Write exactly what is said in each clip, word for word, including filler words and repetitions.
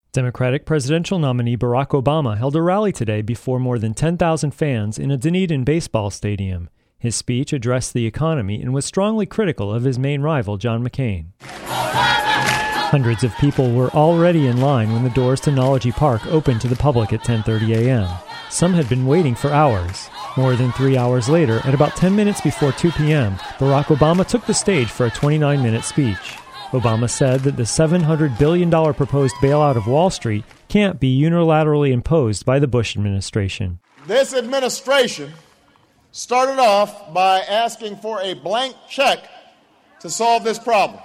Democratic presidential nominee Barack Obama held a rally today before more than ten thousand fans in a Dunedin baseball stadium. His speech addressed the economy and was strongly critical of his main rival, John McCain. Hundreds of people were already in line when the doors to Knowledge Park opened to the public at ten thirty a.m. Some had been waiting for hours. More than three hours later, at about ten minutes before two p.m., Barack Obama took the stage for a twenty-nine minute speech. Obama said that the seven hundred billion dollars proposed bailout of Wall Street can't be unilaterally imposed by the Bush administration. This administration started off by asking for a blank check to solve this problem.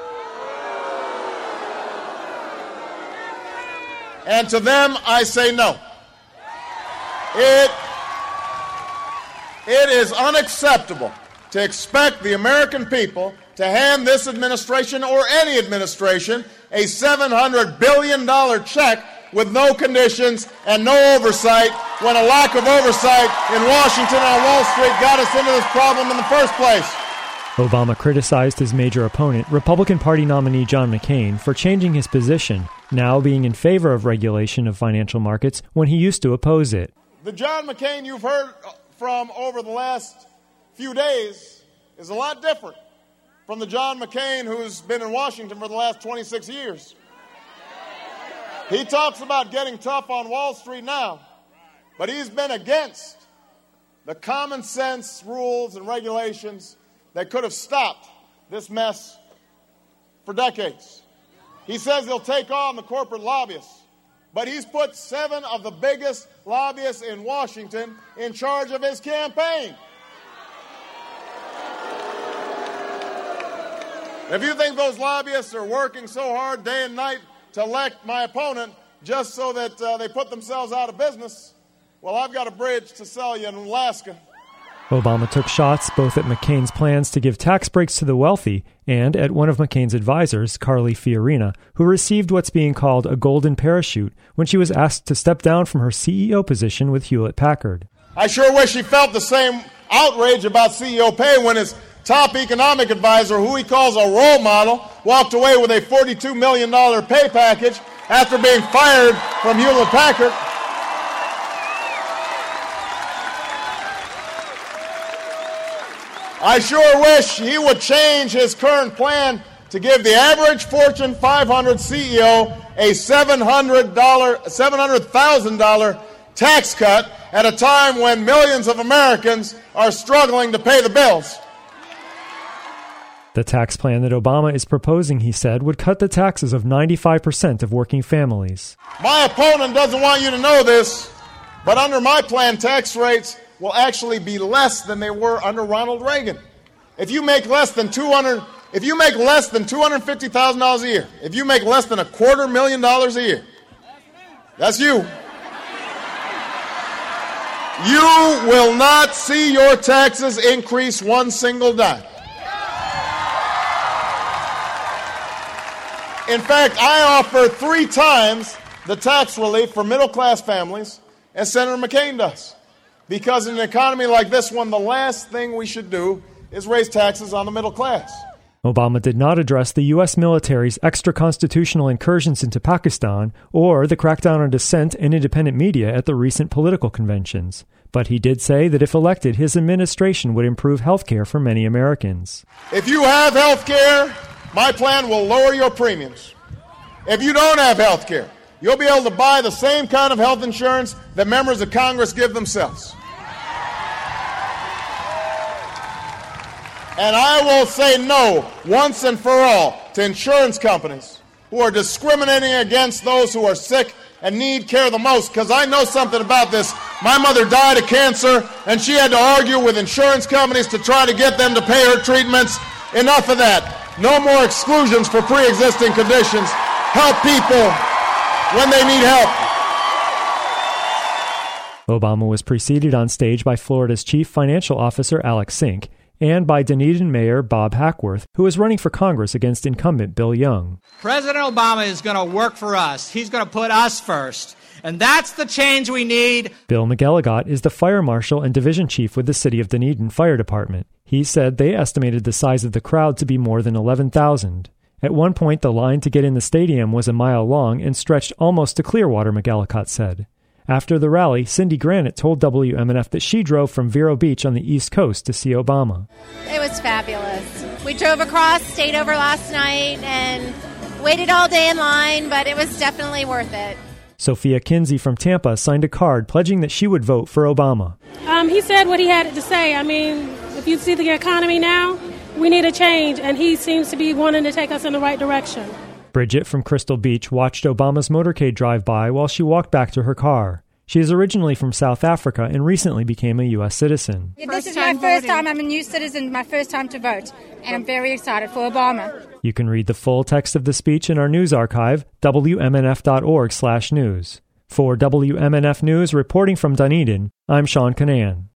And to them, I say no. It, it is unacceptable to expect the American people to hand this administration or any administration a seven hundred billion dollars check with no conditions and no oversight when a lack of oversight in Washington and on Wall Street got us into this problem in the first place. Obama criticized his major opponent, Republican Party nominee John McCain, for changing his position, now being in favor of regulation of financial markets when he used to oppose it. The John McCain you've heard from over the last few days is a lot different from the John McCain who's been in Washington for the last twenty-six years. He talks about getting tough on Wall Street now, but he's been against the common sense rules and regulations that could have stopped this mess for decades. He says he'll take on the corporate lobbyists, but he's put seven of the biggest lobbyists in Washington in charge of his campaign. If you think those lobbyists are working so hard day and night to elect my opponent just so that uh, they put themselves out of business, well, I've got a bridge to sell you in Alaska. Obama took shots both at McCain's plans to give tax breaks to the wealthy and at one of McCain's advisors, Carly Fiorina, who received what's being called a golden parachute when she was asked to step down from her C E O position with Hewlett-Packard. I sure wish he felt the same outrage about C E O pay when his top economic advisor, who he calls a role model, walked away with a forty-two million dollars pay package after being fired from Hewlett-Packard. I sure wish he would change his current plan to give the average Fortune five hundred C E O a seven hundred thousand dollars tax cut at a time when millions of Americans are struggling to pay the bills. The tax plan that Obama is proposing, he said, would cut the taxes of ninety-five percent of working families. My opponent doesn't want you to know this, but under my plan, tax rates will actually be less than they were under Ronald Reagan. If you make less than two hundred, if you make less than two hundred fifty thousand dollars a year, if you make less than a quarter million dollars a year, that's you. You will not see your taxes increase one single dime. In fact, I offer three times the tax relief for middle-class families as Senator McCain does. Because in an economy like this one, the last thing we should do is raise taxes on the middle class. Obama did not address the U S military's extra-constitutional incursions into Pakistan or the crackdown on dissent and independent media at the recent political conventions. But he did say that if elected, his administration would improve health care for many Americans. If you have health care, my plan will lower your premiums. If you don't have health care, you'll be able to buy the same kind of health insurance that members of Congress give themselves. And I will say no, once and for all, to insurance companies who are discriminating against those who are sick and need care the most, because I know something about this. My mother died of cancer, and she had to argue with insurance companies to try to get them to pay her treatments. Enough of that. No more exclusions for pre-existing conditions. Help people when they need help. Obama was preceded on stage by Florida's chief financial officer, Alex Sink, and by Dunedin Mayor Bob Hackworth, who is running for Congress against incumbent Bill Young. President Obama is going to work for us. He's going to put us first. And that's the change we need. Bill McElligott is the fire marshal and division chief with the City of Dunedin Fire Department. He said they estimated the size of the crowd to be more than eleven thousand. At one point, the line to get in the stadium was a mile long and stretched almost to Clearwater, McGillicott said. After the rally, Cindy Granite told W M N F that she drove from Vero Beach on the East Coast to see Obama. It was fabulous. We drove across, stayed over last night, and waited all day in line, but it was definitely worth it. Sophia Kinsey from Tampa signed a card pledging that she would vote for Obama. Um, he said what he had to say. I mean, if you see the economy now, we need a change, and he seems to be wanting to take us in the right direction. Bridget from Crystal Beach watched Obama's motorcade drive by while she walked back to her car. She is originally from South Africa and recently became a U S citizen. Yeah, this is my first time. I'm a new citizen, my first time to vote, and I'm very excited for Obama. You can read the full text of the speech in our news archive, W M N F dot org slash news. For W M N F News, reporting from Dunedin, I'm Sean Canan.